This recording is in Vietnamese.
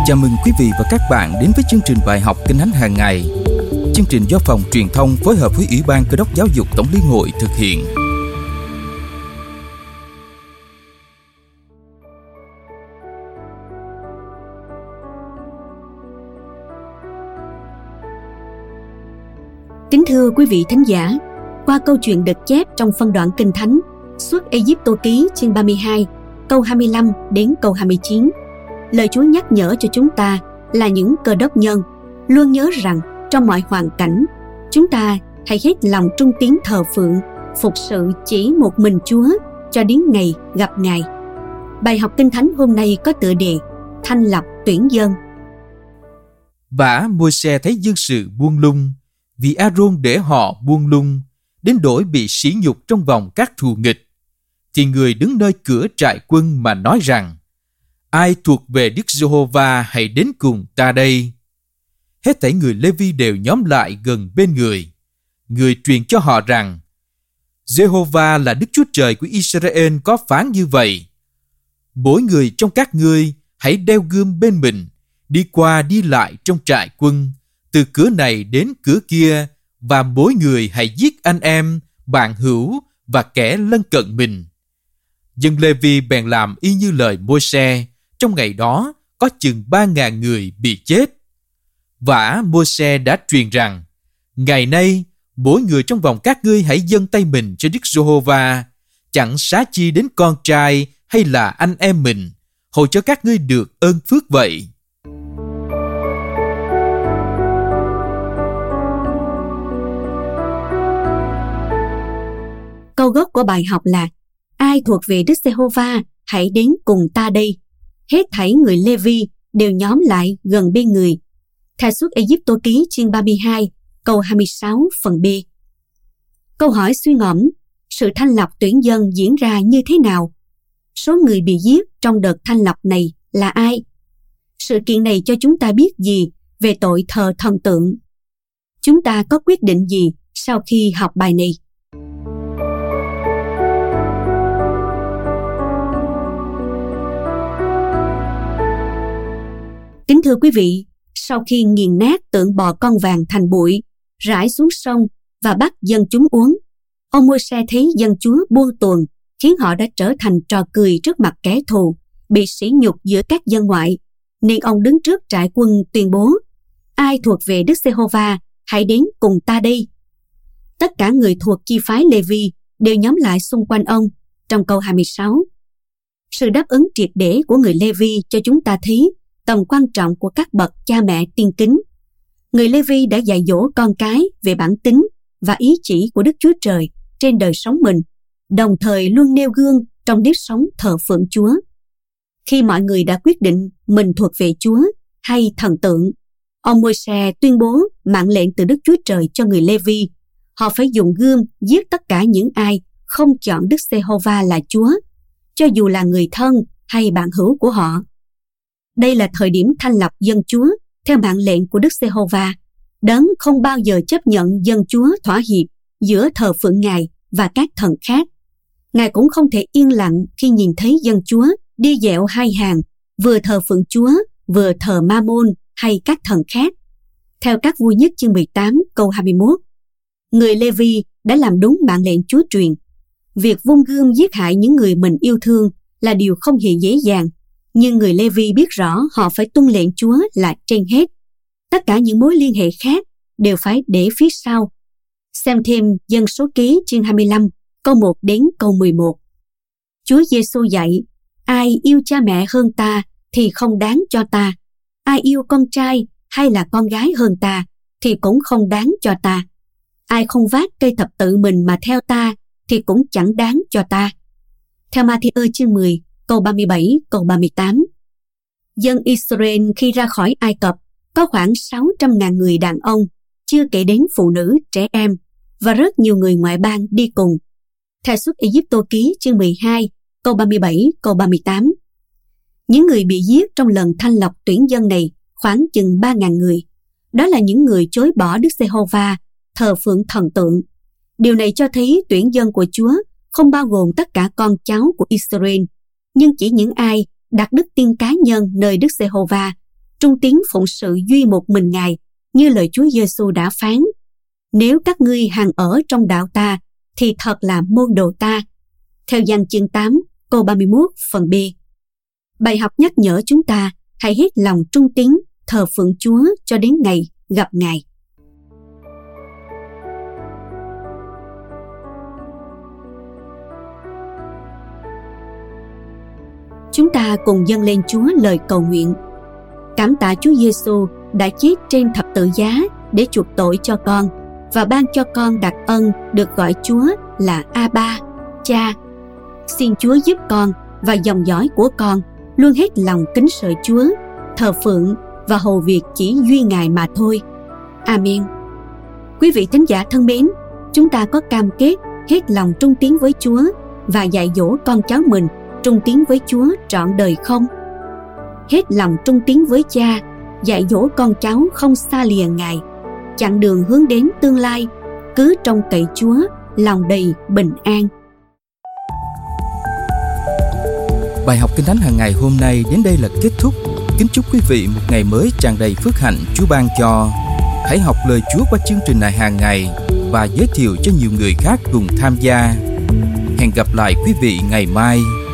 Chào mừng quý vị và các bạn đến với chương trình bài học Kinh Thánh hàng ngày. Chương trình do Phòng Truyền thông phối hợp với Ủy ban Cơ đốc Giáo dục Tổng Liên hội thực hiện. Kính thưa quý vị thính giả, qua câu chuyện được chép trong phân đoạn Kinh Thánh Xuất Ê-díp-tô ký chương 32, câu 25 đến câu 29, lời Chúa nhắc nhở cho chúng ta là những Cơ đốc nhân luôn nhớ rằng trong mọi hoàn cảnh, chúng ta hãy hết lòng trung tín thờ phượng, phục sự chỉ một mình Chúa cho đến ngày gặp Ngài. Bài học Kinh Thánh hôm nay có tựa đề Thanh lọc tuyển dân. Vả Môi-se thấy dân sự buông lung, vì A-rôn để họ buông lung, đến nỗi bị sỉ nhục trong vòng các thù nghịch, thì người đứng nơi cửa trại quân mà nói rằng: ai thuộc về Đức Giê-hô-va hãy đến cùng ta đây. Hết thảy người Lê-vi đều nhóm lại gần bên người. Người truyền cho họ rằng: Giê-hô-va là Đức Chúa Trời của Israel có phán như vậy: mỗi người trong các ngươi hãy đeo gươm bên mình, đi qua đi lại trong trại quân, từ cửa này đến cửa kia, và mỗi người hãy giết anh em, bạn hữu và kẻ lân cận mình. Dân Lê-vi bèn làm y như lời Môi-se. Trong ngày đó có chừng 3.000 người bị chết. Vả Môi-se đã truyền rằng: ngày nay mỗi người trong vòng các ngươi hãy dâng tay mình cho Đức Giê-hô-va, chẳng xá chi đến con trai hay là anh em mình, hầu cho các ngươi được ơn phước vậy. Câu gốc của bài học là: ai thuộc về Đức Giê-hô-va hãy đến cùng ta đây. Hết thảy người Lê-vi đều nhóm lại gần bên người. Theo Xuất Ê-díp-tô ký chương 32, câu 26 phần B. Câu hỏi suy ngẫm: sự thanh lọc tuyển dân diễn ra như thế nào? Số người bị giết trong đợt thanh lọc này là ai? Sự kiện này cho chúng ta biết gì về tội thờ thần tượng? Chúng ta có quyết định gì sau khi học bài này? Kính thưa quý vị, sau khi nghiền nát tượng bò con vàng thành bụi, rải xuống sông và bắt dân chúng uống, ông Môi-se thấy dân Chúa buông tuồng, khiến họ đã trở thành trò cười trước mặt kẻ thù, bị sỉ nhục giữa các dân ngoại, nên ông đứng trước trại quân tuyên bố: ai thuộc về Đức Giê-hô-va hãy đến cùng ta đây. Tất cả người thuộc chi phái Lê-vi đều nhóm lại xung quanh ông. Trong câu 26, sự đáp ứng triệt để của người Lê-vi cho chúng ta thấy tầm quan trọng của các bậc cha mẹ tiên kính. Người Lê-vi đã dạy dỗ con cái về bản tính và ý chỉ của Đức Chúa Trời trên đời sống mình, đồng thời luôn nêu gương trong nếp sống thờ phượng Chúa. Khi mọi người đã quyết định mình thuộc về Chúa hay thần tượng, ông Môi-se tuyên bố mạng lệnh từ Đức Chúa Trời cho người Lê-vi. Họ phải dùng gươm giết tất cả những ai không chọn Đức Giê-hô-va là Chúa, cho dù là người thân hay bạn hữu của họ. Đây là thời điểm thanh lọc dân Chúa theo mạng lệnh của Đức Giê-hô-va. Đấng không bao giờ chấp nhận dân Chúa thỏa hiệp giữa thờ phượng Ngài và các thần khác. Ngài cũng không thể yên lặng khi nhìn thấy dân Chúa đi dẹo hai hàng, vừa thờ phượng Chúa, vừa thờ Ma-môn hay các thần khác. Theo Các Vua Nhất chương 18 câu 21, người Lê-vi đã làm đúng mạng lệnh Chúa truyền. Việc vung gươm giết hại những người mình yêu thương là điều không hề dễ dàng, nhưng người Lê-vi biết rõ họ phải tuân lệnh Chúa là trên hết. Tất cả những mối liên hệ khác đều phải để phía sau. Xem thêm Dân số ký chương 25, câu 1 đến câu 11. Chúa Giê-xu dạy: ai yêu cha mẹ hơn ta thì không đáng cho ta. Ai yêu con trai hay là con gái hơn ta thì cũng không đáng cho ta. Ai không vác cây thập tự mình mà theo ta thì cũng chẳng đáng cho ta. Theo Ma-thi-ơ chương 10, câu 37, câu 38. Dân Israel khi ra khỏi Ai Cập có khoảng 600.000 người đàn ông, chưa kể đến phụ nữ, trẻ em và rất nhiều người ngoại bang đi cùng. Theo Xuất Ê-díp-tô ký chương 12, câu 37, câu 38. Những người bị giết trong lần thanh lọc tuyển dân này khoảng chừng 3.000 người. Đó là những người chối bỏ Đức Giê-hô-va, thờ phượng thần tượng. Điều này cho thấy tuyển dân của Chúa không bao gồm tất cả con cháu của Israel, nhưng chỉ những ai đặt đức tin cá nhân nơi Đức Giê-hô-va. trung tín phụng sự duy một mình Ngài, như lời Chúa Giêsu đã phán: nếu các ngươi hằng ở trong đạo ta, thì thật là môn đồ ta. Theo Giăng chương 8, câu 31 phần B. Bài học nhắc nhở chúng ta hãy hết lòng trung tín thờ phượng Chúa cho đến ngày gặp Ngài. Chúng ta cùng dâng lên Chúa lời cầu nguyện. Cảm tạ Chúa Giêsu đã chết trên thập tự giá để chuộc tội cho con và ban cho con đặc ân được gọi Chúa là Abba, Cha. Xin Chúa giúp con và dòng dõi của con luôn hết lòng kính sợ Chúa, thờ phượng và hầu việc chỉ duy Ngài mà thôi. Amen. Quý vị thính giả thân mến, chúng ta có cam kết hết lòng trung tín với Chúa và dạy dỗ con cháu mình trung tín với Chúa trọn đời không? Hết lòng trung tín với Cha, dạy dỗ con cháu không xa lìa Ngài, chặng đường hướng đến tương lai, cứ trông cậy Chúa, lòng đầy bình an. Bài học Kinh Thánh hàng ngày hôm nay đến đây là kết thúc. Kính chúc quý vị một ngày mới tràn đầy phước hạnh Chúa ban cho. Hãy học lời Chúa qua chương trình này hàng ngày và giới thiệu cho nhiều người khác cùng tham gia. Hẹn gặp lại quý vị ngày mai.